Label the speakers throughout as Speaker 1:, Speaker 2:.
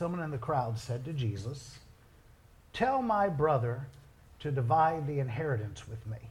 Speaker 1: Someone in the crowd said to Jesus, "Tell my brother to divide the inheritance with me."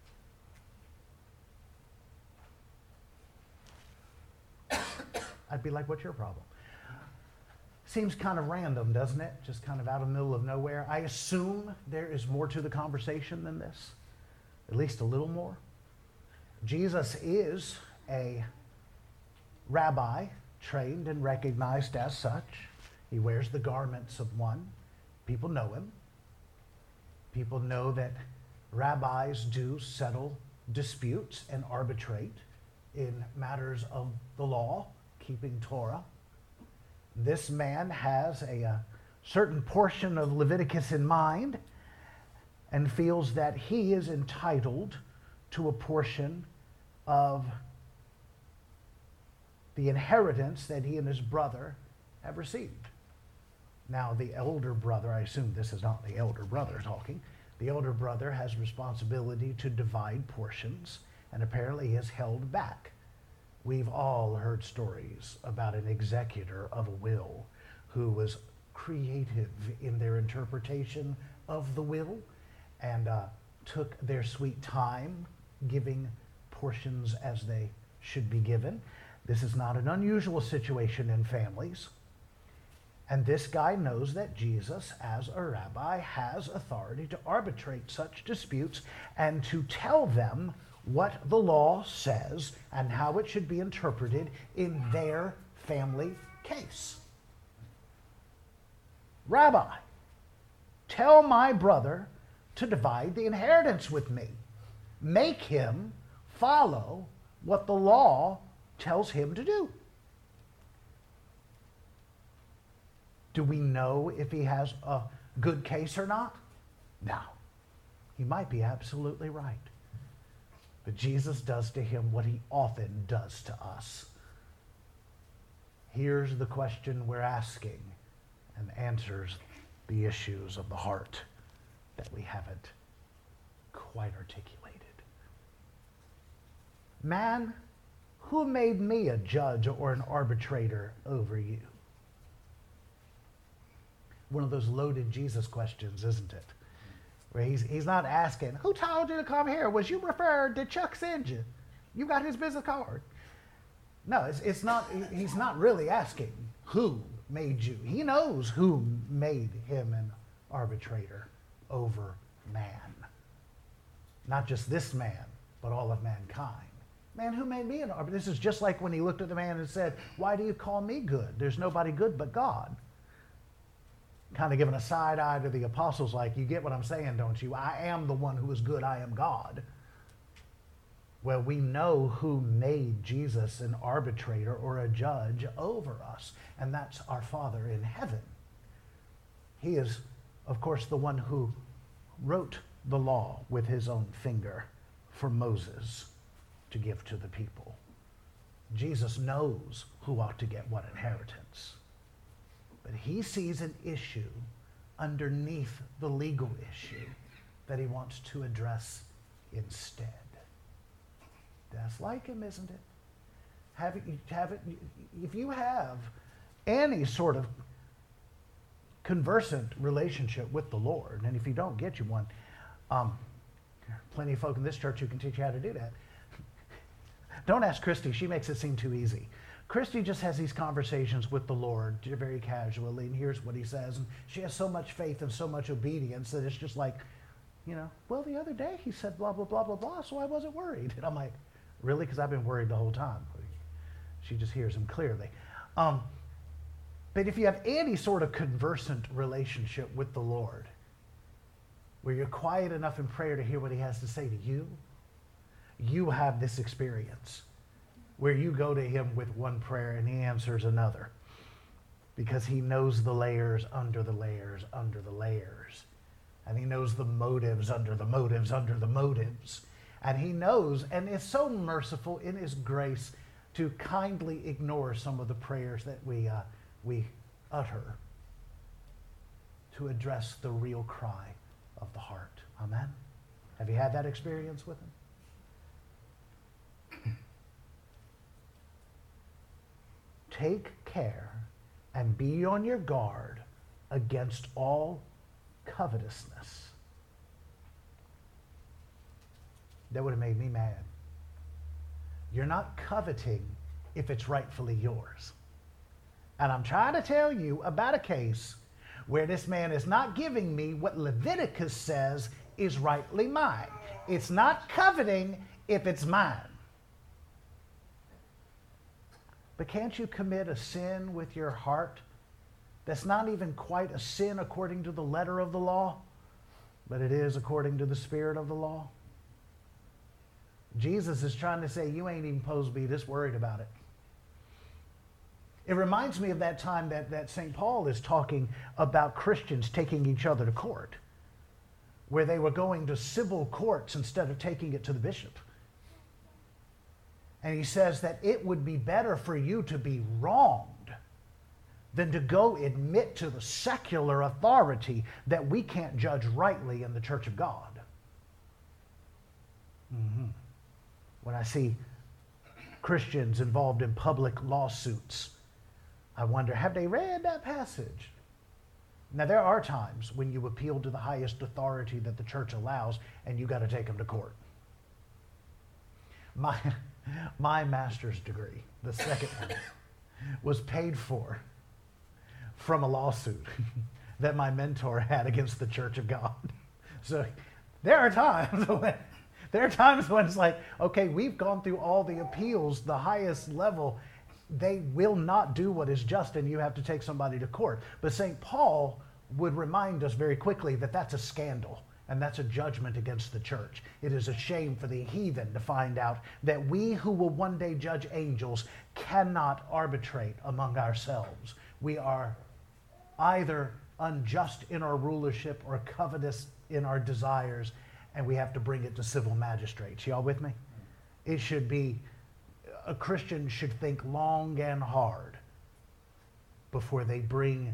Speaker 1: I'd be like, what's your problem? Seems kind of random, doesn't it? Just kind of out of the middle of nowhere. I assume there is more to the conversation than this, at least a little more. Jesus is a rabbi, trained and recognized as such. He wears the garments of one. People know him. People know that rabbis do settle disputes and arbitrate in matters of the law, keeping Torah. This man has a certain portion of Leviticus in mind and feels that he is entitled to a portion of the inheritance that he and his brother have received. Now, the elder brother, I assume this is not the elder brother talking, the elder brother has responsibility to divide portions, and apparently is held back. We've all heard stories about an executor of a will who was creative in their interpretation of the will and took their sweet time giving portions as they should be given. This is not an unusual situation in families. And this guy knows that Jesus, as a rabbi, has authority to arbitrate such disputes and to tell them what the law says and how it should be interpreted in their family case. Rabbi, tell my brother to divide the inheritance with me. Make him follow what the law tells him to do. Do we know if he has a good case or not? No. He might be absolutely right. But Jesus does to him what he often does to us. Here's the question we're asking and answers the issues of the heart that we haven't quite articulated. Man, who made me a judge or an arbitrator over you? One of those loaded Jesus questions, isn't it? Where he's not asking, who told you to come here? Was you referred? Did Chuck send you? You got his business card. No, it's not. He's not really asking who made you. He knows who made him an arbitrator over man. Not just this man, but all of mankind. Man, who made me an arbitrator? This is just like when he looked at the man and said, why do you call me good? There's nobody good but God. Kind of giving a side eye to the apostles like, you get what I'm saying, don't you? I am the one who is good. I am God. Well, we know who made Jesus an arbitrator or a judge over us, and that's our Father in heaven. He is, of course, the one who wrote the law with his own finger for Moses to give to the people. Jesus knows who ought to get what inheritance. But he sees an issue underneath the legal issue that he wants to address instead. That's like him, isn't it? If you have any sort of conversant relationship with the Lord, and if you don't, get you one. Plenty of folk in this church who can teach you how to do that. Don't ask Christy. She makes it seem too easy. Christy just has these conversations with the Lord very casually, and here's what he says. And she has so much faith and so much obedience that it's just like, well, the other day he said blah, blah, blah, blah, blah, so I wasn't worried. And I'm like, really? Because I've been worried the whole time. She just hears him clearly. But if you have any sort of conversant relationship with the Lord, where you're quiet enough in prayer to hear what he has to say to you, you have this experience where you go to him with one prayer and he answers another because he knows the layers under the layers under the layers. And he knows the motives under the motives under the motives. And he knows and is so merciful in his grace to kindly ignore some of the prayers that we utter to address the real cry of the heart. Amen? Have you had that experience with him? Take care and be on your guard against all covetousness. That would have made me mad. You're not coveting if it's rightfully yours. And I'm trying to tell you about a case where this man is not giving me what Leviticus says is rightly mine. It's not coveting if it's mine. But can't you commit a sin with your heart that's not even quite a sin according to the letter of the law, but it is according to the spirit of the law? Jesus is trying to say you ain't even supposed to be this worried about it. It reminds me of that time that St. Paul is talking about Christians taking each other to court, where they were going to civil courts instead of taking it to the bishop. And he says that it would be better for you to be wronged than to go admit to the secular authority that we can't judge rightly in the Church of God. When I see Christians involved in public lawsuits, I wonder, have they read that passage? Now, there are times when you appeal to the highest authority that the church allows, and you got to take them to court. My master's degree, the second one, was paid for from a lawsuit that my mentor had against the Church of God. So there are times when it's like, okay, we've gone through all the appeals, the highest level. They will not do what is just, and you have to take somebody to court. But St. Paul would remind us very quickly that that's a scandal, and that's a judgment against the church. It is a shame for the heathen to find out that we who will one day judge angels cannot arbitrate among ourselves. We are either unjust in our rulership or covetous in our desires, and we have to bring it to civil magistrates. Y'all with me? It should be, a Christian should think long and hard before they bring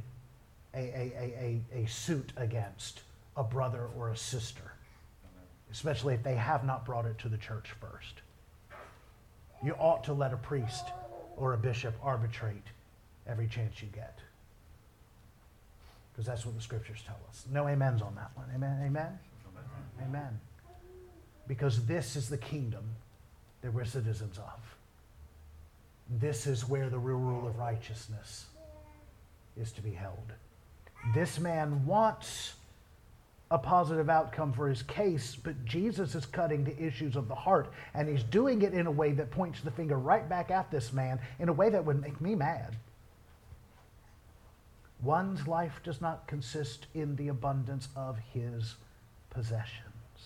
Speaker 1: a suit against a brother or a sister, especially if they have not brought it to the church first. You ought to let a priest or a bishop arbitrate every chance you get, because that's what the scriptures tell us. No amens on that one. Amen? Amen? Amen. Because this is the kingdom that we're citizens of. This is where the real rule of righteousness is to be held. This man wants a positive outcome for his case, but Jesus is cutting the issues of the heart, and he's doing it in a way that points the finger right back at this man in a way that would make me mad. One's life does not consist in the abundance of his possessions.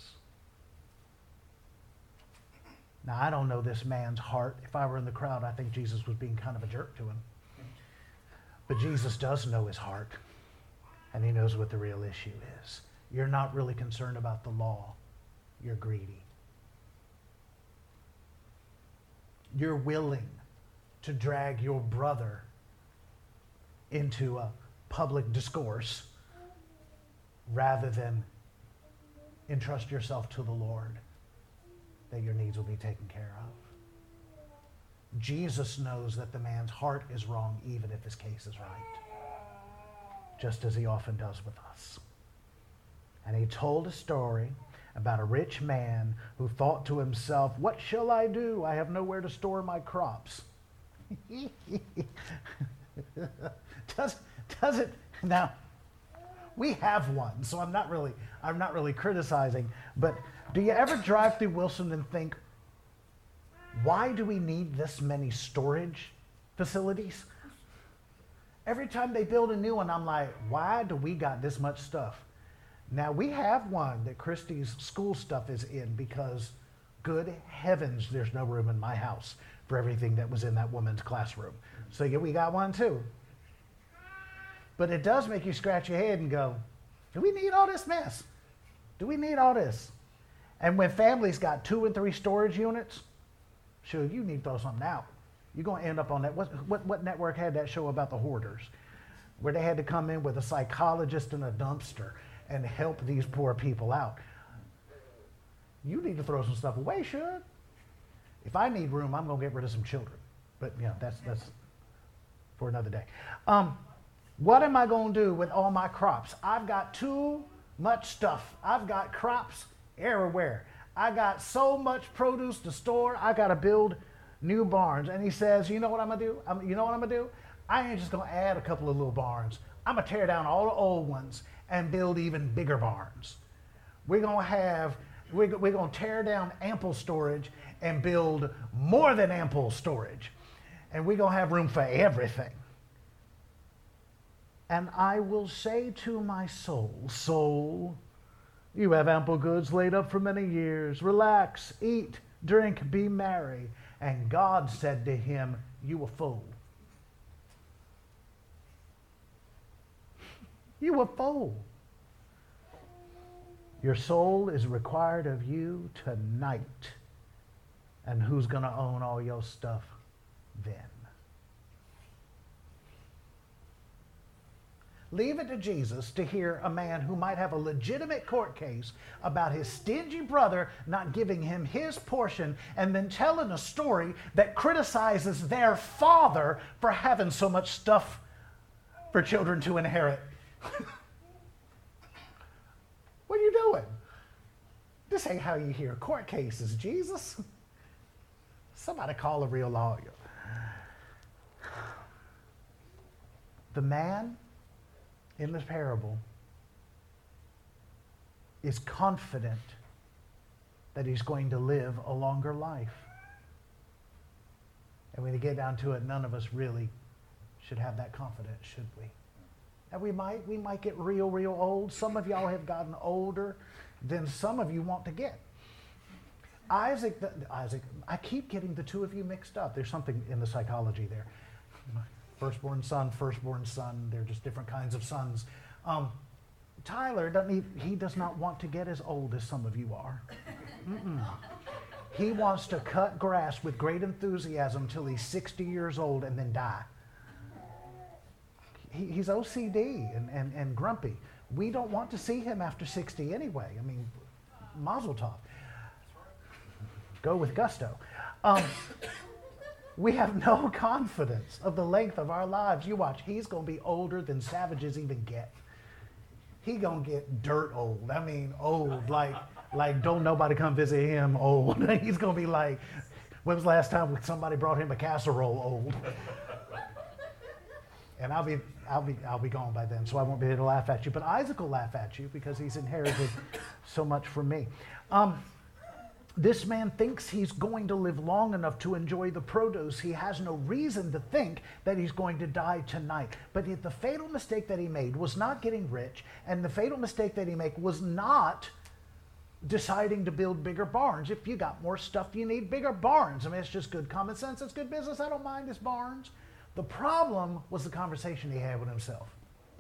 Speaker 1: Now, I don't know this man's heart. If I were in the crowd, I think Jesus was being kind of a jerk to him. But Jesus does know his heart, and he knows what the real issue is. You're not really concerned about the law. You're greedy. You're willing to drag your brother into a public discourse rather than entrust yourself to the Lord, that your needs will be taken care of. Jesus knows that the man's heart is wrong even if his case is right, just as he often does with us. And he told a story about a rich man who thought to himself, what shall I do? I have nowhere to store my crops. Does it? Now, we have one, so I'm not really criticizing, but do you ever drive through Wilson and think, why do we need this many storage facilities? Every time they build a new one, I'm like, why do we got this much stuff? Now, we have one that Christy's school stuff is in because, good heavens, there's no room in my house for everything that was in that woman's classroom. So yeah, we got one too. But it does make you scratch your head and go, do we need all this mess? Do we need all this? And when families got 2 and 3 storage units, sure, you need to throw something out. You're going to end up on that. What network had that show about the hoarders, where they had to come in with a psychologist and a dumpster and help these poor people out? You need to throw some stuff away, sure. If I need room, I'm going to get rid of some children. But, you know, that's for another day. What am I going to do with all my crops? I've got too much stuff. I've got crops everywhere. I got so much produce to store. I got to build new barns. And he says, you know what I'm going to do? I ain't just going to add a couple of little barns. I'm going to tear down all the old ones and build even bigger barns. We're going to tear down ample storage and build more than ample storage. And we're going to have room for everything. And I will say to my soul, soul, you have ample goods laid up for many years. Relax, eat, drink, be merry. And God said to him, you a fool. You a fool. Your soul is required of you tonight. And who's going to own all your stuff then? Leave it to Jesus to hear a man who might have a legitimate court case about his stingy brother not giving him his portion and then telling a story that criticizes their father for having so much stuff for children to inherit. What are you doing? This ain't how you hear court cases, Jesus. Somebody call a real lawyer. The man in this parable is confident that he's going to live a longer life. And when you get down to it, none of us really should have that confidence, should we? And we might get real old. Some of y'all have gotten older than some of you want to get. Isaac, I keep getting the two of you mixed up. There's something in the psychology there. Firstborn son, they're just different kinds of sons. Tyler, he does not want to get as old as some of you are. He wants to cut grass with great enthusiasm till he's 60 years old and then die. He's OCD and grumpy. We don't want to see him after 60 anyway. I mean, mazel tov. Go with gusto. We have no confidence of the length of our lives. You watch, he's going to be older than savages even get. He's going to get dirt old. I mean, old, like don't nobody come visit him old. He's going to be like, when was the last time somebody brought him a casserole old? And I'll be gone by then, so I won't be able to laugh at you. But Isaac will laugh at you because he's inherited so much from me. This man thinks he's going to live long enough to enjoy the produce. He has no reason to think that he's going to die tonight. But the fatal mistake that he made was not getting rich, and the fatal mistake that he made was not deciding to build bigger barns. If you got more stuff, you need bigger barns. I mean, it's just good common sense. It's good business. I don't mind his barns. The problem was the conversation he had with himself.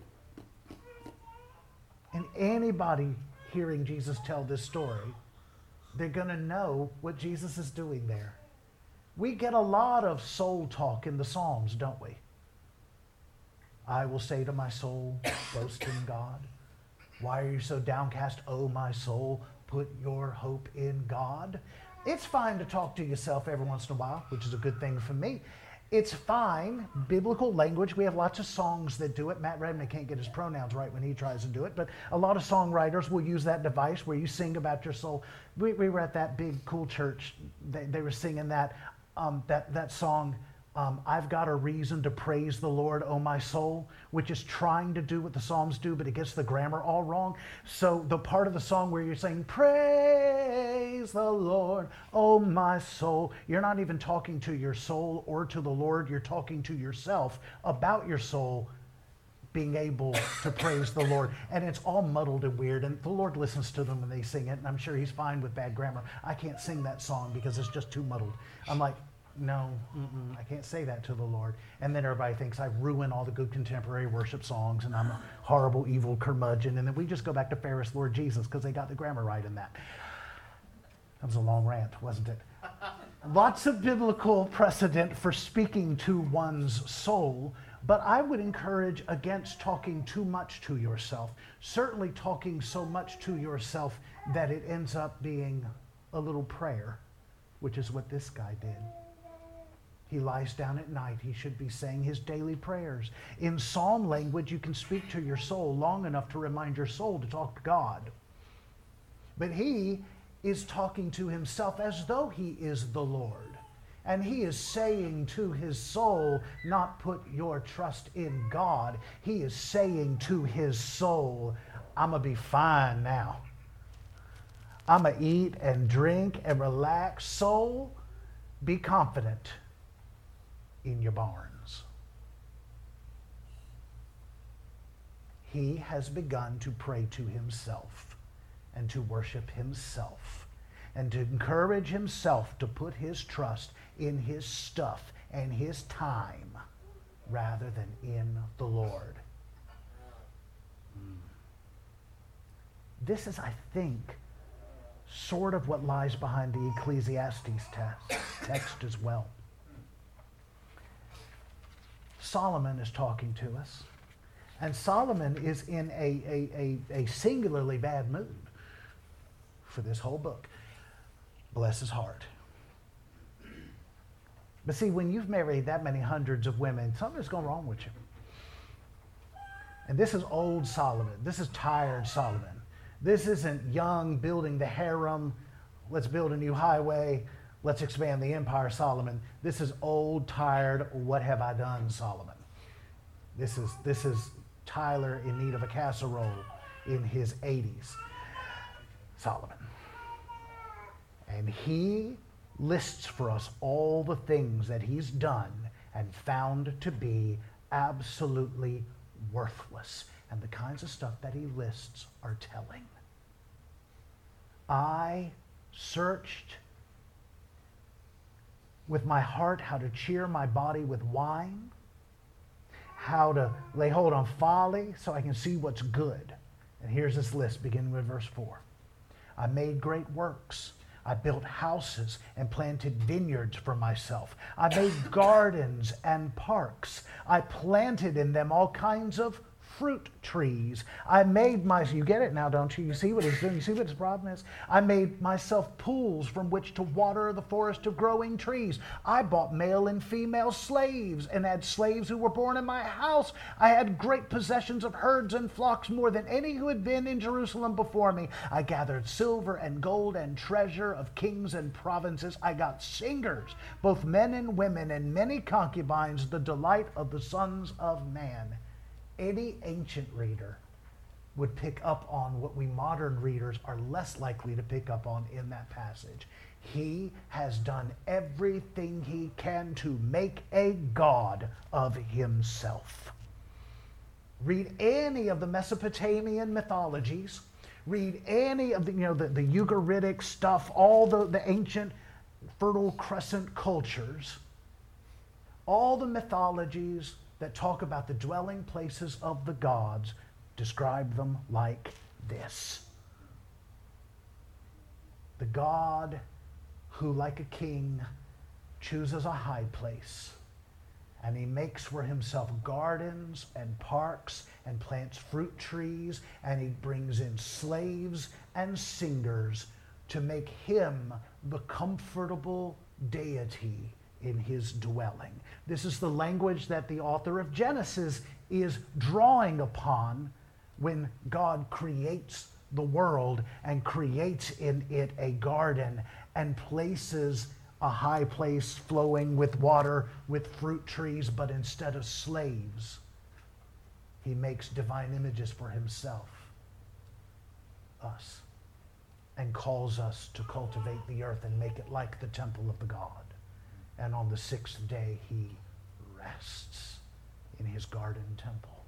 Speaker 1: And anybody hearing Jesus tell this story, they're going to know what Jesus is doing there. We get a lot of soul talk in the Psalms, don't we? I will say to my soul, boast in God. Why are you so downcast, O my soul? Put your hope in God. It's fine to talk to yourself every once in a while, which is a good thing for me. It's fine, biblical language. We have lots of songs that do it. Matt Redman can't get his pronouns right when he tries to do it, but a lot of songwriters will use that device where you sing about your soul. We were at that big, cool church. They were singing that song, I've got a reason to praise the Lord, O my soul, which is trying to do what the Psalms do, but it gets the grammar all wrong. So the part of the song where you're saying, praise the Lord, O my soul, you're not even talking to your soul or to the Lord. You're talking to yourself about your soul being able to praise the Lord. And it's all muddled and weird, and the Lord listens to them when they sing it, and I'm sure he's fine with bad grammar. I can't sing that song because it's just too muddled. I'm like, no, I can't say that to the Lord. And then everybody thinks I ruin all the good contemporary worship songs and I'm a horrible, evil curmudgeon. And then we just go back to Ferris, Lord Jesus, because they got the grammar right in that. That was a long rant, wasn't it? Lots of biblical precedent for speaking to one's soul, but I would encourage against talking too much to yourself. Certainly talking so much to yourself that it ends up being a little prayer, which is what this guy did. He lies down at night. He should be saying his daily prayers. In psalm language, you can speak to your soul long enough to remind your soul to talk to God. But he is talking to himself as though he is the Lord. And he is saying to his soul, not put your trust in God. He is saying to his soul, I'm going to be fine now. I'm going to eat and drink and relax. Soul, be confident in your barns. He has begun to pray to himself and to worship himself and to encourage himself to put his trust in his stuff and his time rather than in the Lord. This is, I think, sort of what lies behind the Ecclesiastes text as well. Solomon is talking to us, and Solomon is in a singularly bad mood for this whole book. Bless his heart. But see, when you've married that many hundreds of women, something's going wrong with you. And this is old Solomon. This is tired Solomon. This isn't young, building the harem, let's build a new highway, let's expand the empire Solomon. This is old, tired, what have I done Solomon. This is Tyler in need of a casserole in his 80s. Solomon. And he lists for us all the things that he's done and found to be absolutely worthless. And the kinds of stuff that he lists are telling. I searched with my heart how to cheer my body with wine, how to lay hold on folly so I can see what's good. And here's this list beginning with verse 4. I made great works. I built houses and planted vineyards for myself. I made gardens and parks. I planted in them all kinds of fruit trees. I made you get it now, don't you? You see what he's doing? You see what his problem is? I made myself pools from which to water the forest of growing trees. I bought male and female slaves and had slaves who were born in my house. I had great possessions of herds and flocks, more than any who had been in Jerusalem before me. I gathered silver and gold and treasure of kings and provinces. I got singers, both men and women, and many concubines, the delight of the sons of man. Any ancient reader would pick up on what we modern readers are less likely to pick up on in that passage. He has done everything he can to make a god of himself. Read any of the Mesopotamian mythologies. Read any of the Ugaritic stuff, all the ancient Fertile Crescent cultures, all the mythologies that talk about the dwelling places of the gods, describe them like this. The God who, like a king, chooses a high place, and he makes for himself gardens and parks and plants fruit trees, and he brings in slaves and singers to make him the comfortable deity in his dwelling. This is the language that the author of Genesis is drawing upon when God creates the world and creates in it a garden and places a high place flowing with water, with fruit trees, but instead of slaves, he makes divine images for himself, us, and calls us to cultivate the earth and make it like the temple of the God. And on the sixth day, he rests in his garden temple.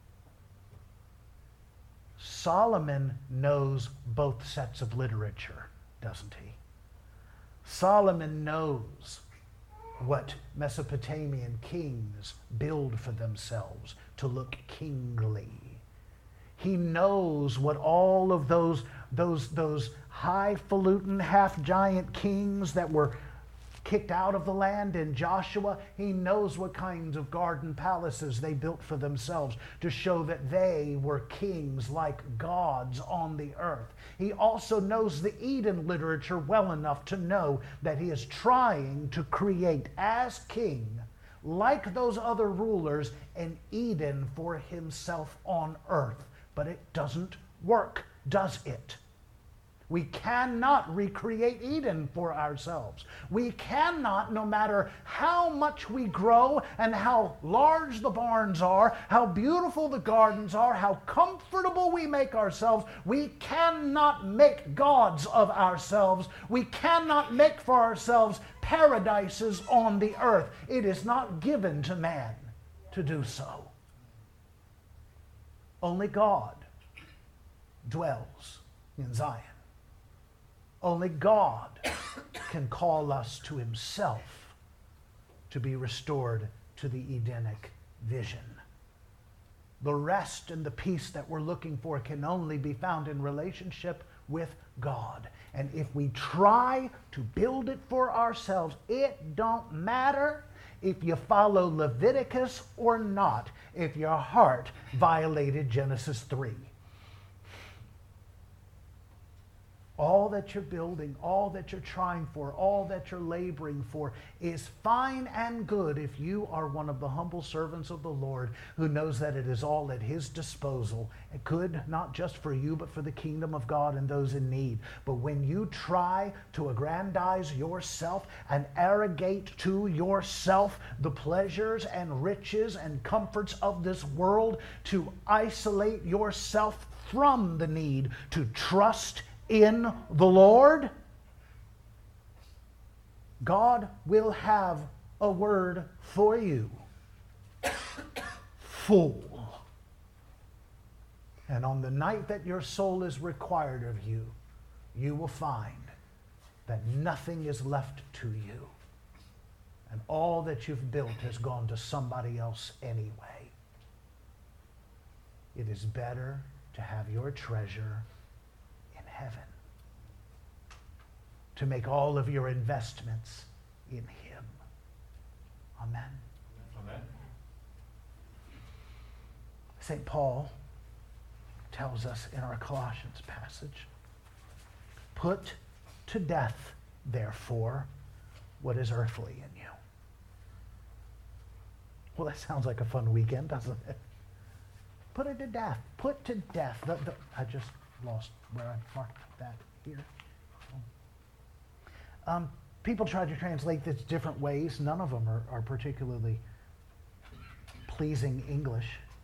Speaker 1: Solomon knows both sets of literature, doesn't he? Solomon knows what Mesopotamian kings build for themselves to look kingly. He knows what all of those highfalutin, half-giant kings that were kicked out of the land in Joshua, he knows what kinds of garden palaces they built for themselves to show that they were kings like gods on the earth. He also knows the Eden literature well enough to know that he is trying to create as king like those other rulers, an Eden for himself on earth. But it doesn't work, does it? We cannot recreate Eden for ourselves. We cannot, no matter how much we grow and how large the barns are, how beautiful the gardens are, how comfortable we make ourselves, we cannot make gods of ourselves. We cannot make for ourselves paradises on the earth. It is not given to man to do so. Only God dwells in Zion. Only God can call us to himself to be restored to the Edenic vision. The rest and the peace that we're looking for can only be found in relationship with God. And if we try to build it for ourselves, it don't matter if you follow Leviticus or not, if your heart violated Genesis 3. All that you're building, all that you're trying for, all that you're laboring for is fine and good if you are one of the humble servants of the Lord who knows that it is all at his disposal. Good not just for you, but for the kingdom of God and those in need. But when you try to aggrandize yourself and arrogate to yourself the pleasures and riches and comforts of this world, to isolate yourself from the need to trust in the Lord, God will have a word for you. Fool. And on the night that your soul is required of you, you will find that nothing is left to you. And all that you've built has gone to somebody else anyway. It is better to have your treasure heaven, to make all of your investments in him. Amen.
Speaker 2: Amen.
Speaker 1: St. Paul tells us in our Colossians passage, put to death, therefore, what is earthly in you. Well, that sounds like a fun weekend, doesn't it? Put it to death. Put to death. I just lost where I marked that here. People try to translate this different ways. None of them are particularly pleasing English.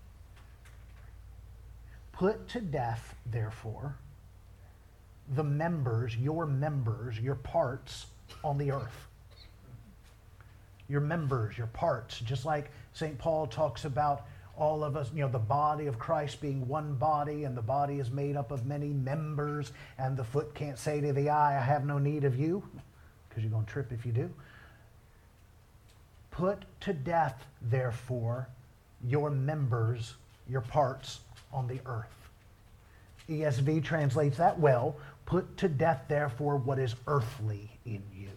Speaker 1: Put to death, therefore, the members, your parts on the earth. Your members, your parts, just like St. Paul talks about all of us, the body of Christ being one body, and the body is made up of many members, and the foot can't say to the eye, I have no need of you, because you're going to trip if you do. Put to death, therefore, your members, your parts on the earth. ESV translates that well. Put to death, therefore, what is earthly in you.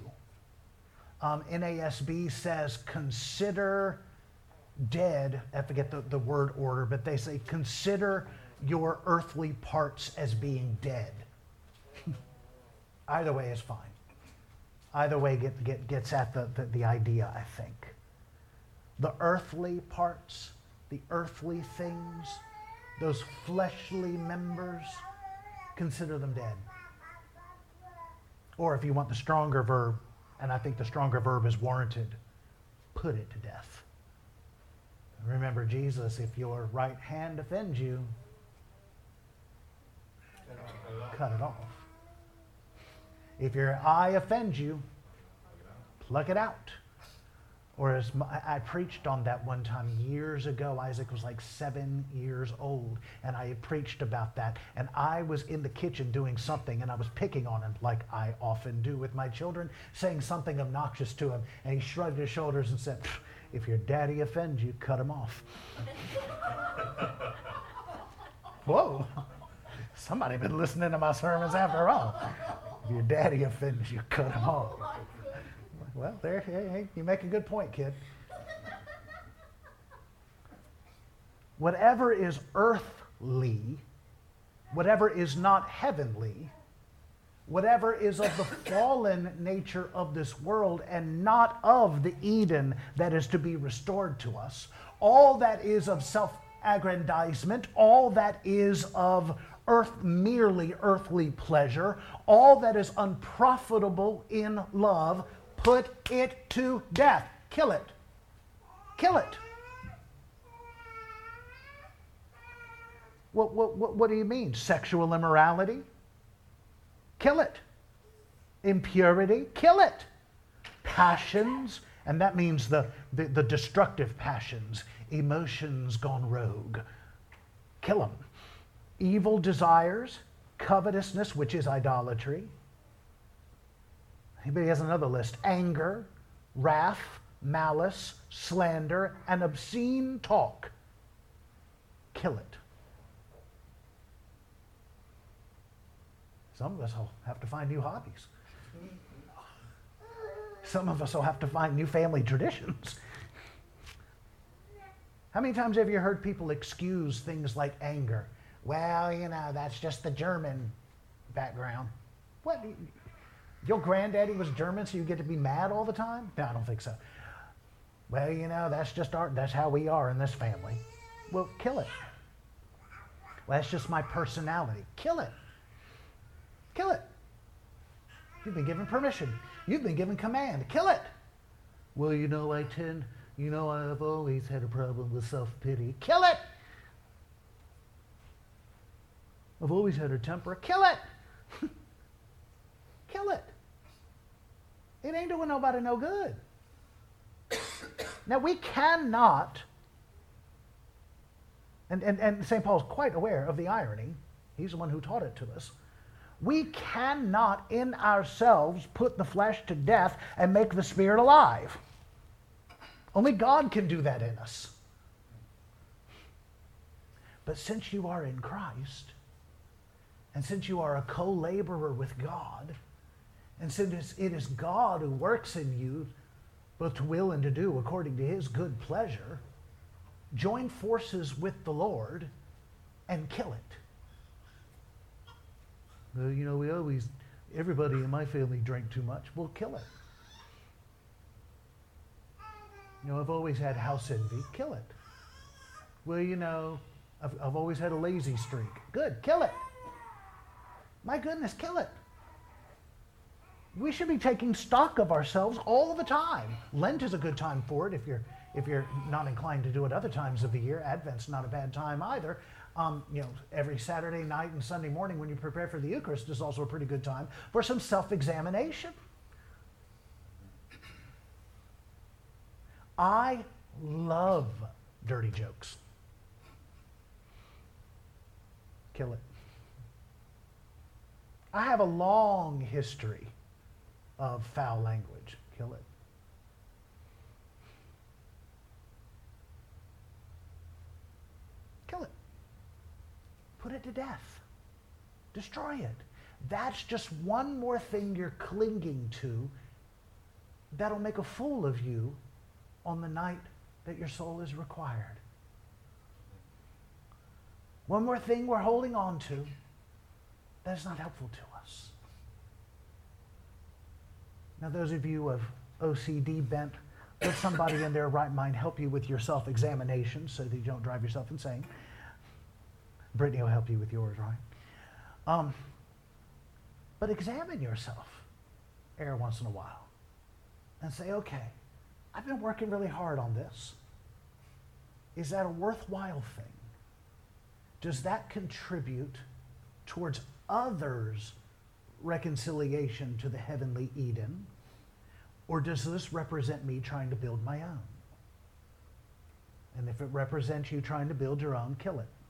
Speaker 1: NASB says, consider dead, I forget the word order, but they say consider your earthly parts as being dead. Either way is fine. Either way gets at the idea, I think. The earthly parts, the earthly things, those fleshly members, consider them dead. Or if you want the stronger verb, and I think the stronger verb is warranted, put it to death. Remember Jesus, if your right hand offends you, cut it off. If your eye offends you, pluck it out. Or as I preached on that one time years ago. Isaac was like 7 years old, and I had preached about that. And I was in the kitchen doing something, and I was picking on him like I often do with my children, saying something obnoxious to him. And he shrugged his shoulders and said, if your daddy offends you, cut him off. Whoa. Somebody been listening to my sermons after all. If your daddy offends you, cut him off. Well, there, hey, you make a good point, kid. Whatever is earthly, whatever is not heavenly, whatever is of the fallen nature of this world and not of the Eden that is to be restored to us, all that is of self-aggrandizement, all that is of merely earthly pleasure, all that is unprofitable in love, put it to death. Kill it. Kill it. What do you mean? Sexual immorality? Kill it. Impurity? Kill it. Passions, and that means the destructive passions, emotions gone rogue. Kill them. Evil desires, covetousness, which is idolatry. Anybody has another list? Anger, wrath, malice, slander, and obscene talk. Kill it. Some of us will have to find new hobbies. Some of us will have to find new family traditions. How many times have you heard people excuse things like anger? Well, you know, that's just the German background. What? Your granddaddy was German, so you get to be mad all the time? No, I don't think so. Well, you know, that's how we are in this family. Well, kill it. Well, that's just my personality. Kill it. Kill it. You've been given permission. You've been given command. Kill it. Well, you know, I've always had a problem with self-pity. Kill it. I've always had a temper. Kill it. Kill it. It ain't doing nobody no good. Now, we cannot, and St. Paul's quite aware of the irony. He's the one who taught it to us. We cannot in ourselves put the flesh to death and make the spirit alive. Only God can do that in us. But since you are in Christ, and since you are a co-laborer with God, and since it is God who works in you both to will and to do according to his good pleasure, join forces with the Lord and kill it. Well, you know, everybody in my family drank too much. We'll kill it. You know, I've always had house envy. Kill it. Well, you know, I've always had a lazy streak. Good, kill it. My goodness, kill it. We should be taking stock of ourselves all the time. Lent is a good time for it if you're not inclined to do it other times of the year. Advent's not a bad time either. You know, every Saturday night and Sunday morning when you prepare for the Eucharist is also a pretty good time for some self-examination. I love dirty jokes. Kill it. I have a long history of foul language. Kill it. Kill it. Put it to death. Destroy it. That's just one more thing you're clinging to that'll make a fool of you on the night that your soul is required. One more thing we're holding on to that is not helpful to us. Now, those of you of OCD bent, let somebody in their right mind help you with your self-examination so that you don't drive yourself insane. Brittany will help you with yours, right? But examine yourself every once in a while and say, okay, I've been working really hard on this. Is that a worthwhile thing? Does that contribute towards others' reconciliation to the heavenly Eden? Or does this represent me trying to build my own? And if it represents you trying to build your own, kill it.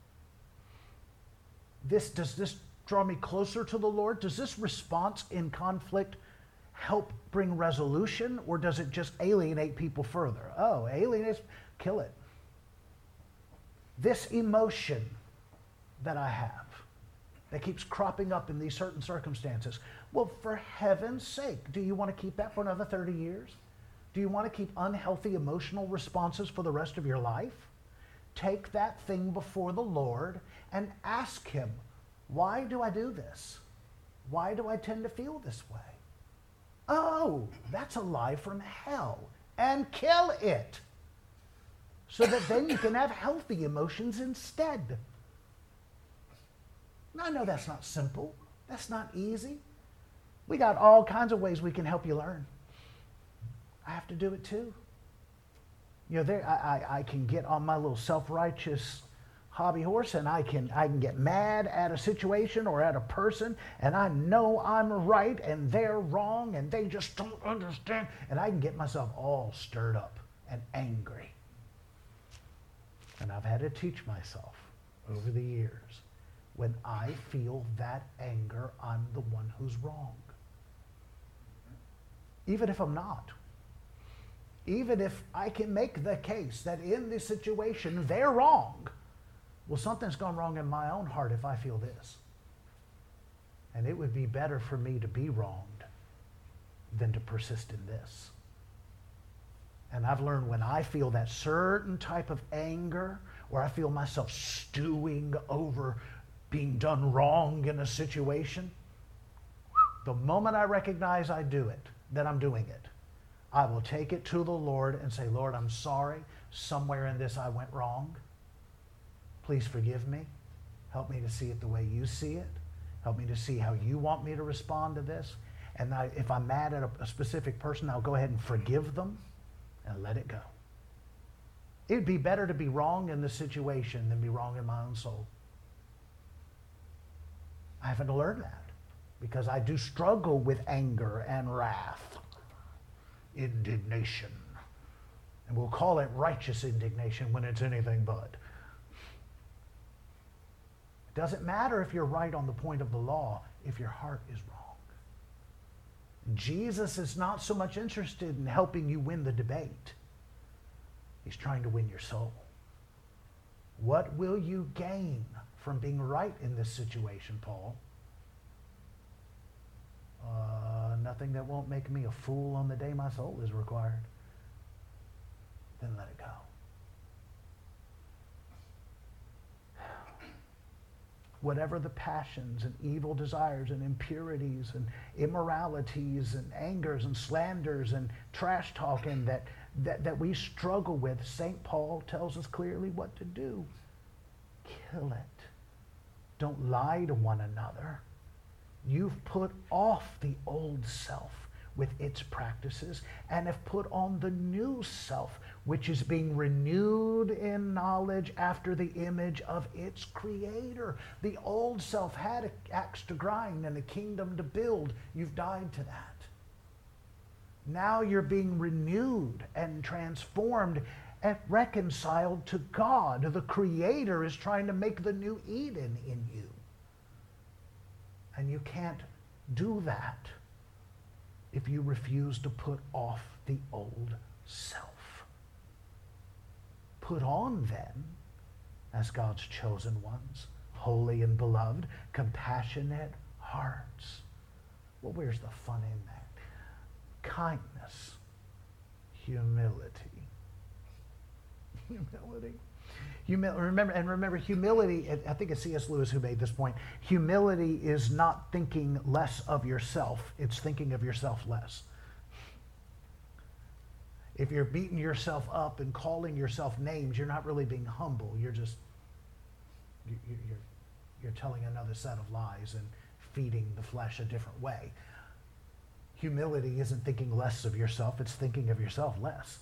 Speaker 1: Does this draw me closer to the Lord? Does this response in conflict help bring resolution, or does it just alienate people further? Oh, alienate, kill it. This emotion that I have that keeps cropping up in these certain circumstances, well, for heaven's sake, do you want to keep that for another 30 years? Do you want to keep unhealthy emotional responses for the rest of your life? Take that thing before the Lord and ask him, why do I do this? Why do I tend to feel this way? Oh, that's a lie from hell. And kill it. So that then you can have healthy emotions instead. Now, I know that's not simple. That's not easy. We got all kinds of ways we can help you learn. I have to do it too. You know, I can get on my little self-righteous hobby horse, and I can get mad at a situation or at a person, and I know I'm right and they're wrong and they just don't understand, and I can get myself all stirred up and angry. And I've had to teach myself over the years, when I feel that anger, I'm the one who's wrong. Even if I'm not. Even if I can make the case that in this situation they're wrong. Well, something's gone wrong in my own heart if I feel this. And it would be better for me to be wronged than to persist in this. And I've learned when I feel that certain type of anger, or I feel myself stewing over being done wrong in a situation, the moment I recognize I do it, that I'm doing it, I will take it to the Lord and say, Lord, I'm sorry. Somewhere in this I went wrong. Please forgive me. Help me to see it the way you see it. Help me to see how you want me to respond to this. And if I'm mad at a specific person, I'll go ahead and forgive them and let it go. It'd be better to be wrong in the situation than be wrong in my own soul. I haven't learned that because I do struggle with anger and wrath, indignation. And we'll call it righteous indignation when it's anything but. It doesn't matter if you're right on the point of the law if your heart is wrong. Jesus is not so much interested in helping you win the debate. He's trying to win your soul. What will you gain from being right in this situation, Paul? Nothing that won't make me a fool on the day my soul is required. Then let it go. Whatever the passions and evil desires and impurities and immoralities and angers and slanders and trash talking that we struggle with, St. Paul tells us clearly what to do. Kill it. Don't lie to one another. You've put off the old self with its practices and have put on the new self, which is being renewed in knowledge after the image of its creator. The old self had an axe to grind and a kingdom to build. You've died to that. Now you're being renewed and transformed and reconciled to God. The Creator is trying to make the new Eden in you. And you can't do that if you refuse to put off the old self. Put on then, as God's chosen ones, holy and beloved, compassionate hearts. Well, where's the fun in that? Kindness, humility. Remember, humility, I think it's C.S. Lewis who made this point. Humility is not thinking less of yourself. It's thinking of yourself less. If you're beating yourself up and calling yourself names, you're not really being humble. You're telling another set of lies and feeding the flesh a different way. Humility isn't thinking less of yourself. It's thinking of yourself less.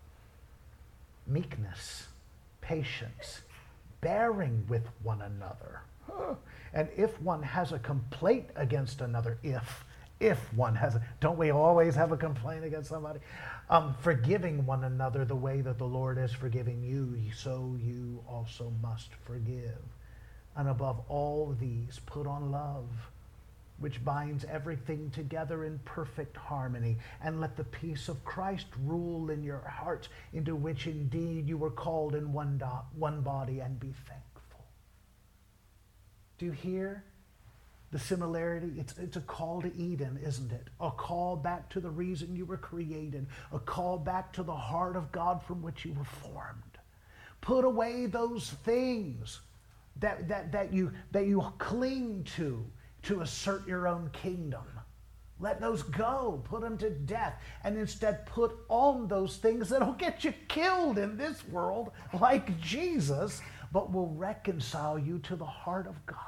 Speaker 1: Meekness, patience, bearing with one another. And if one has a complaint against another, if one has don't we always have a complaint against somebody? Forgiving one another the way that the Lord is forgiving you, so you also must forgive. And above all these, put on love, which binds everything together in perfect harmony. And let the peace of Christ rule in your hearts, into which indeed you were called in one body, and be thankful. Do you hear the similarity? It's a call to Eden, isn't it? A call back to the reason you were created. A call back to the heart of God from which you were formed. Put away those things that you cling to to assert your own kingdom. Let those go. Put them to death. And instead put on those things that'll get you killed in this world, like Jesus, but will reconcile you to the heart of God.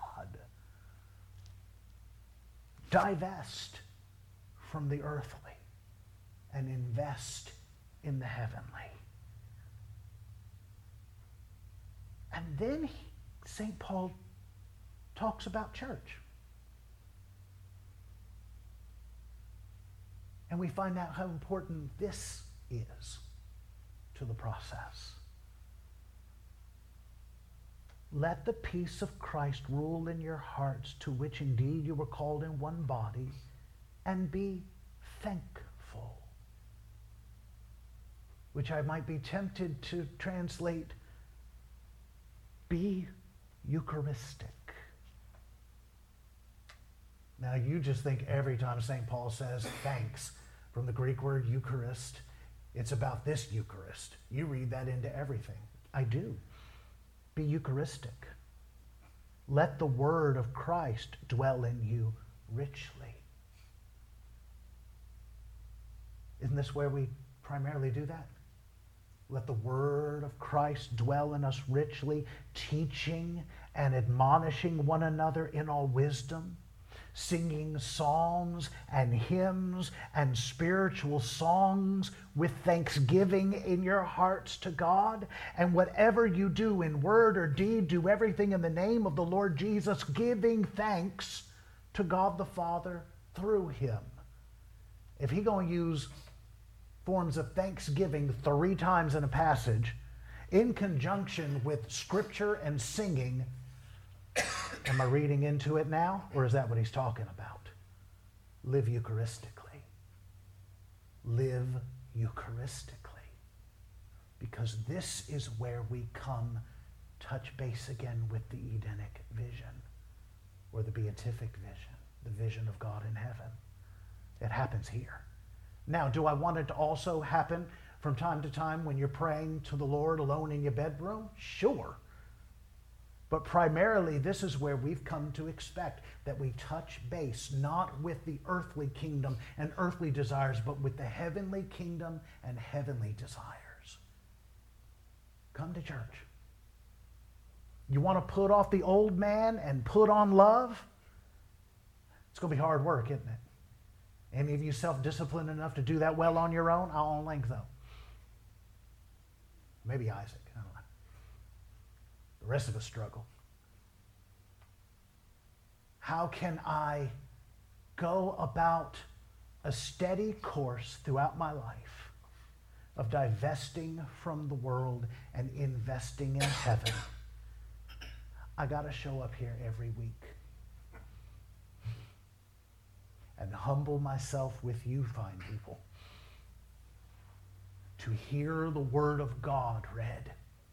Speaker 1: Divest from the earthly and invest in the heavenly. And then St. Paul talks about church. And we find out how important this is to the process. Let the peace of Christ rule in your hearts, to which indeed you were called in one body, and be thankful. Which I might be tempted to translate, be Eucharistic. Now you just think every time St. Paul says thanks, from the Greek word Eucharist, it's about this Eucharist. You read that into everything. I do. Be Eucharistic. Let the word of Christ dwell in you richly. Isn't this where we primarily do that? Let the word of Christ dwell in us richly, teaching and admonishing one another in all wisdom, singing psalms and hymns and spiritual songs with thanksgiving in your hearts to God. And whatever you do in word or deed, do everything in the name of the Lord Jesus, giving thanks to God the Father through him. If he's going to use forms of thanksgiving 3 times in a passage, in conjunction with scripture and singing, am I reading into it now, or is that what he's talking about? Live Eucharistically. Live Eucharistically. Because this is where we come touch base again with the Edenic vision, or the beatific vision, the vision of God in heaven. It happens here. Now, do I want it to also happen from time to time when you're praying to the Lord alone in your bedroom? Sure. But primarily, this is where we've come to expect that we touch base, not with the earthly kingdom and earthly desires, but with the heavenly kingdom and heavenly desires. Come to church. You want to put off the old man and put on love? It's going to be hard work, isn't it? Any of you self-disciplined enough to do that well on your own? I don't think so. Maybe Isaac. I don't know. The rest of us struggle. How can I go about a steady course throughout my life of divesting from the world and investing in heaven? I got to show up here every week and humble myself with you, fine people, to hear the word of God read,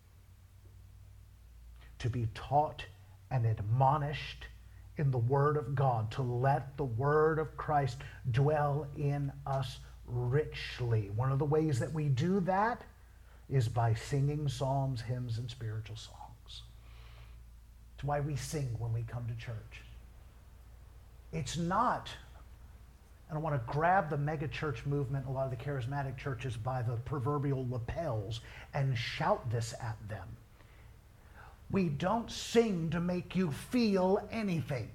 Speaker 1: to be taught and admonished in the word of God, to let the word of Christ dwell in us richly. One of the ways that we do that is by singing psalms, hymns, and spiritual songs. It's why we sing when we come to church. It's not, and I want to grab the mega church movement, a lot of the charismatic churches, by the proverbial lapels and shout this at them. We don't sing to make you feel anything.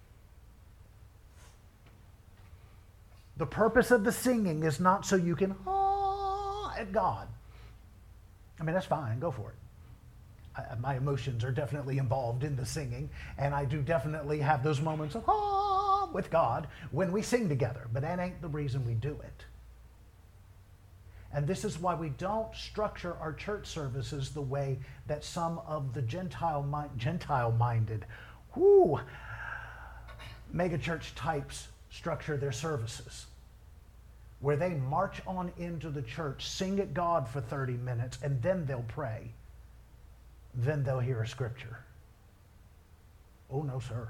Speaker 1: The purpose of the singing is not so you can at God. I mean, that's fine, go for it. My emotions are definitely involved in the singing, and I do definitely have those moments of with God when we sing together, but that ain't the reason we do it. And this is why we don't structure our church services the way that some of the Gentile-minded megachurch types structure their services, where they march on into the church, sing at God for 30 minutes, and then they'll pray. Then they'll hear a scripture. Oh, no, sir.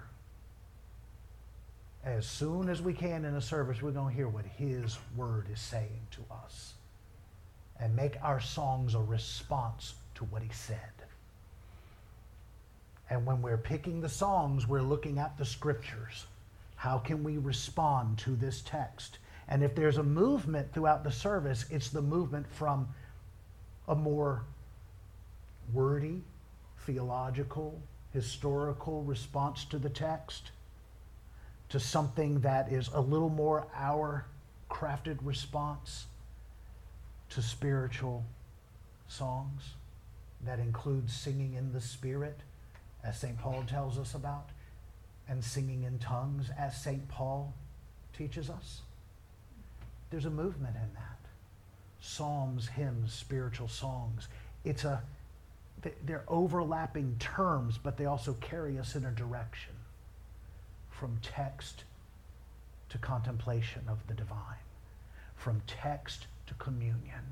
Speaker 1: As soon as we can in a service, we're going to hear what his word is saying to us and make our songs a response to what he said. And when we're picking the songs, we're looking at the scriptures. How can we respond to this text? And if there's a movement throughout the service, it's the movement from a more wordy, theological, historical response to the text to something that is a little more our crafted response to spiritual songs that includes singing in the Spirit, as St. Paul tells us about, and singing in tongues, as St. Paul teaches us. There's a movement in that. Psalms, hymns, spiritual songs. They're overlapping terms, but they also carry us in a direction from text to contemplation of the divine, from text to communion.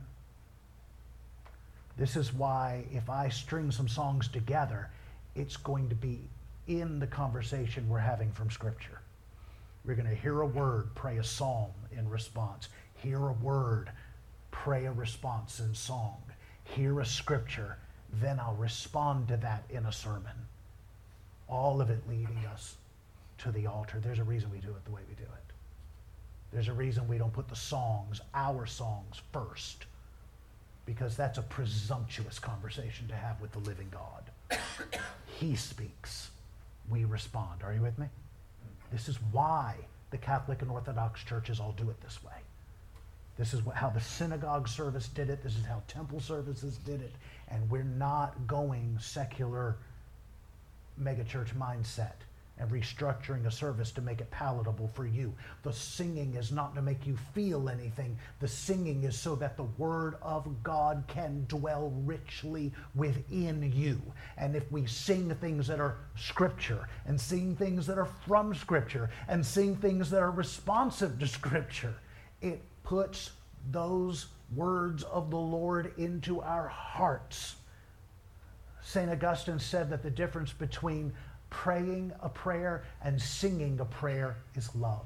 Speaker 1: This is why if I string some songs together, it's going to be in the conversation we're having from Scripture. We're going to hear a word, pray a psalm in response. Hear a word, pray a response in song. Hear a scripture, then I'll respond to that in a sermon. All of it leading us to the altar. There's a reason we do it the way we do it. There's a reason we don't put the songs, our songs, first. Because that's a presumptuous conversation to have with the living God. He speaks. We respond. Are you with me? This is why the Catholic and Orthodox churches all do it this way. This is how the synagogue service did it. This is how temple services did it. And we're not going secular megachurch mindset and restructuring a service to make it palatable for you. The singing is not to make you feel anything. The singing is so that the Word of God can dwell richly within you. And if we sing things that are Scripture, and sing things that are from Scripture, and sing things that are responsive to Scripture, it puts those words of the Lord into our hearts. St. Augustine said that the difference between praying a prayer and singing a prayer is love.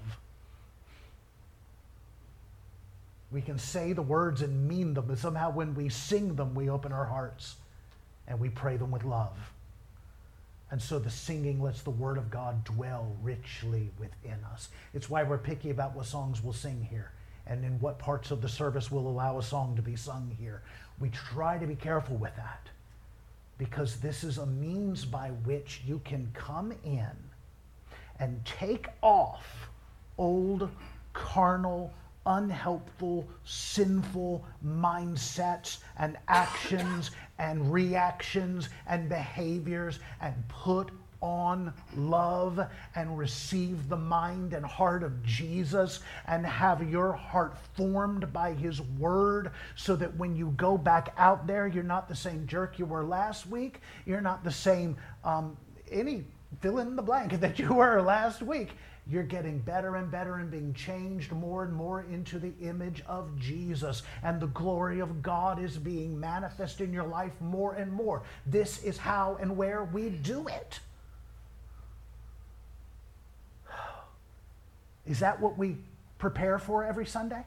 Speaker 1: We can say the words and mean them, but somehow when we sing them, we open our hearts and we pray them with love. And so the singing lets the Word of God dwell richly within us. It's why we're picky about what songs we'll sing here and in what parts of the service will allow a song to be sung here. We try to be careful with that, because this is a means by which you can come in and take off old, carnal, unhelpful, sinful mindsets and actions and reactions and behaviors and put on love and receive the mind and heart of Jesus and have your heart formed by His Word, so that when you go back out there, you're not the same jerk you were last week. You're not the same any fill in the blank that you were last week. You're getting better and better and being changed more and more into the image of Jesus. And the glory of God is being manifest in your life more and more. This is how and where we do it. Is that what we prepare for every Sunday?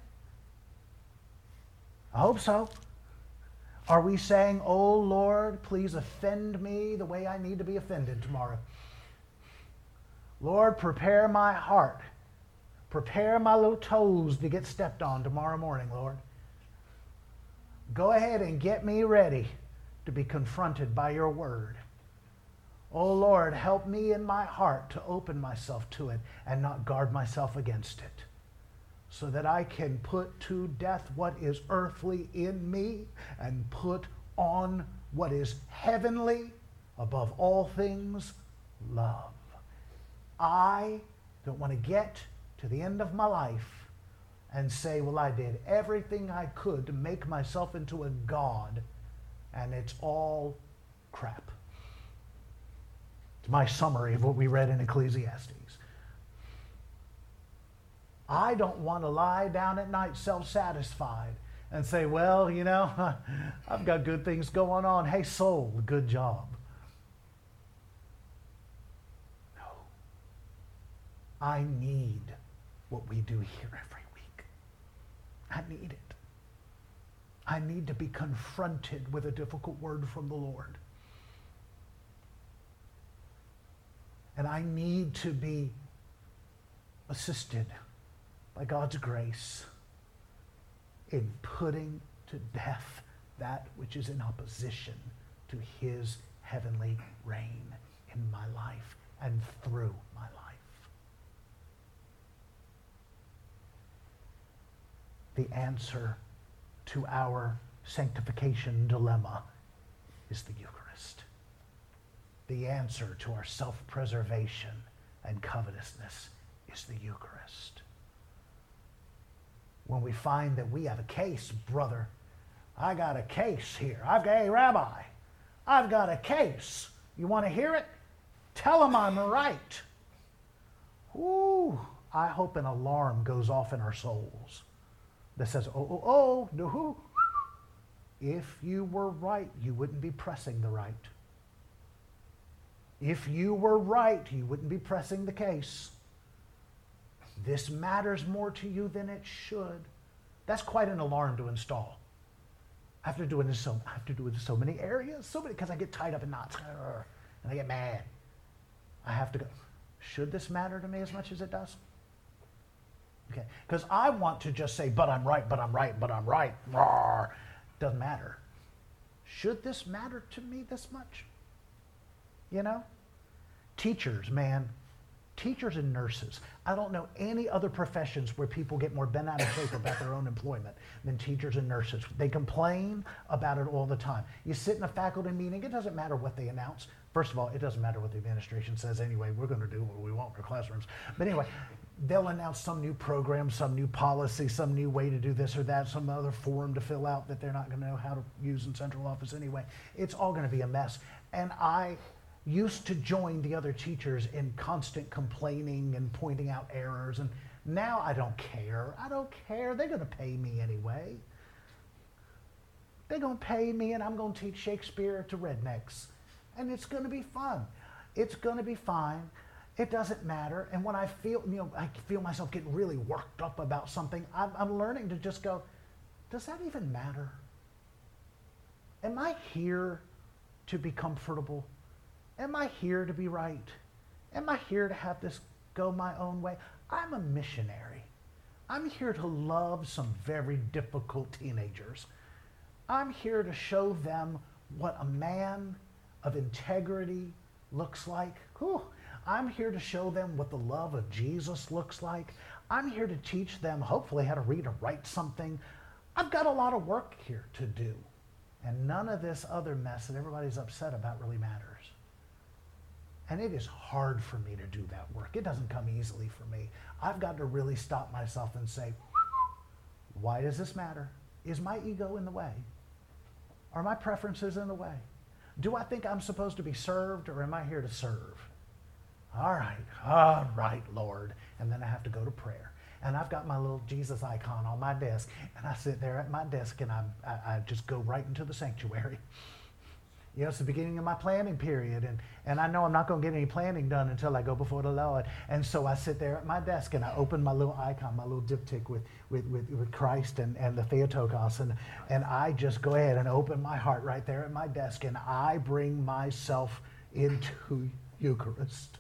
Speaker 1: I hope so. Are we saying, "Oh Lord, please offend me the way I need to be offended tomorrow"? Lord, prepare my heart. Prepare my little toes to get stepped on tomorrow morning, Lord. Go ahead and get me ready to be confronted by your word. Oh Lord, help me in my heart to open myself to it and not guard myself against it, so that I can put to death what is earthly in me and put on what is heavenly, above all things, love. I don't want to get to the end of my life and say, well, I did everything I could to make myself into a god, and it's all crap. It's my summary of what we read in Ecclesiastes. I don't want to lie down at night self-satisfied and say, well, you know, I've got good things going on. Hey, soul, good job. No. I need what we do here every week. I need it. I need to be confronted with a difficult word from the Lord. And I need to be assisted by God's grace in putting to death that which is in opposition to his heavenly reign in my life and through my life. The answer to our sanctification dilemma is the Eucharist. The answer to our self-preservation and covetousness is the Eucharist. When we find that we have a case, brother, I got a case here. Hey, Rabbi, I've got a case. You want to hear it? Tell them I'm right. Ooh, I hope an alarm goes off in our souls that says, no. If you were right, you wouldn't be pressing the right. If you were right, you wouldn't be pressing the case. This matters more to you than it should. That's quite an alarm to install. I have to do it in so many areas, because I get tied up in knots, and I get mad. I have to go, should this matter to me as much as it does? Okay, because I want to just say, but I'm right. Rawr. Doesn't matter. Should this matter to me this much? You know? Teachers, man. Teachers and nurses. I don't know any other professions where people get more bent out of shape about their own employment than teachers and nurses. They complain about it all the time. You sit in a faculty meeting, it doesn't matter what they announce. First of all, it doesn't matter what the administration says anyway. We're going to do what we want in our classrooms. But anyway, they'll announce some new program, some new policy, some new way to do this or that, some other form to fill out that they're not going to know how to use in central office anyway. It's all going to be a mess. And I used to join the other teachers in constant complaining and pointing out errors. And now I don't care. They're going to pay me anyway. They're going to pay me and I'm going to teach Shakespeare to rednecks. And it's going to be fun. It's going to be fine. It doesn't matter. And when I feel myself getting really worked up about something, I'm learning to just go, does that even matter? Am I here to be comfortable? Am I here to be right? Am I here to have this go my own way? I'm a missionary. I'm here to love some very difficult teenagers. I'm here to show them what a man of integrity looks like. Whew. I'm here to show them what the love of Jesus looks like. I'm here to teach them, hopefully, how to read or write something. I've got a lot of work here to do. And none of this other mess that everybody's upset about really matters. And it is hard for me to do that work. It doesn't come easily for me. I've got to really stop myself and say, why does this matter? Is my ego in the way? Are my preferences in the way? Do I think I'm supposed to be served, or am I here to serve? All right, Lord. And then I have to go to prayer. And I've got my little Jesus icon on my desk, and I sit there at my desk, and I just go right into the sanctuary. You know, it's the beginning of my planning period, and I know I'm not going to get any planning done until I go before the Lord. And so I sit there at my desk, and I open my little icon, my little diptych with Christ and the Theotokos, and I just go ahead and open my heart right there at my desk, and I bring myself into Eucharist.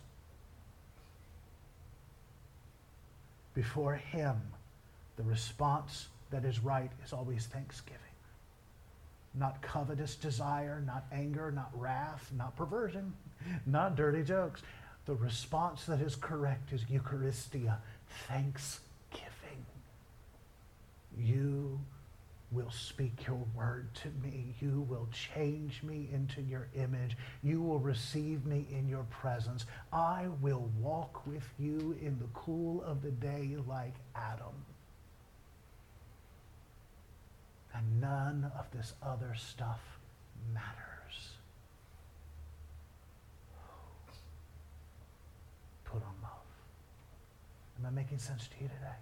Speaker 1: Before him, the response that is right is always thanksgiving. Not covetous desire, not anger, not wrath, not perversion, not dirty jokes. The response that is correct is Eucharistia, thanksgiving. You will speak your word to me. You will change me into your image. You will receive me in your presence. I will walk with you in the cool of the day like Adam. And none of this other stuff matters. Put on love. Am I making sense to you today?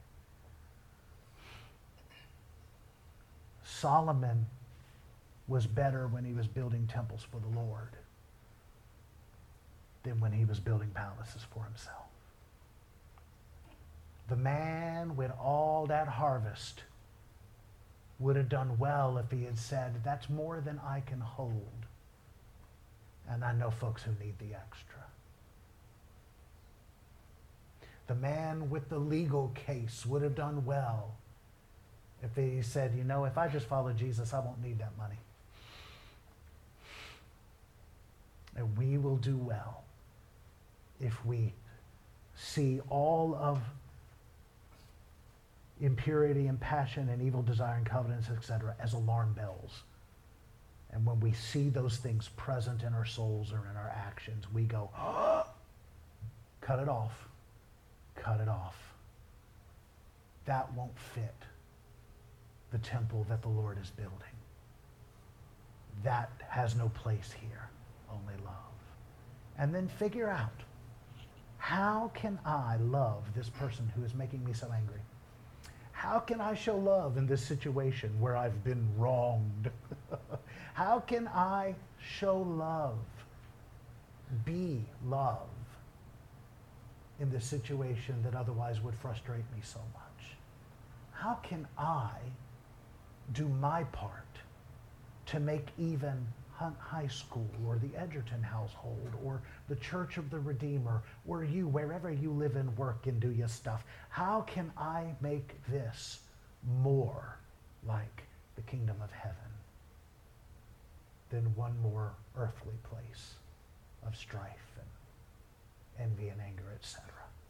Speaker 1: Solomon was better when he was building temples for the Lord than when he was building palaces for himself. The man with all that harvest would have done well if he had said, that's more than I can hold. And I know folks who need the extra. The man with the legal case would have done well if he said, you know, if I just follow Jesus, I won't need that money. And we will do well if we see all of impurity and passion and evil desire and covetous, etc., as alarm bells. And when we see those things present in our souls or in our actions, we go, oh, cut it off. Cut it off. That won't fit the temple that the Lord is building. That has no place here, only love. And then figure out, how can I love this person who is making me so angry? How can I show love in this situation where I've been wronged? How can I show love, be love in this situation that otherwise would frustrate me so much? How can I do my part to make even Hunt High School or the Edgerton household or the Church of the Redeemer or you, wherever you live and work and do your stuff, how can I make this more like the kingdom of heaven than one more earthly place of strife and envy and anger, etc.?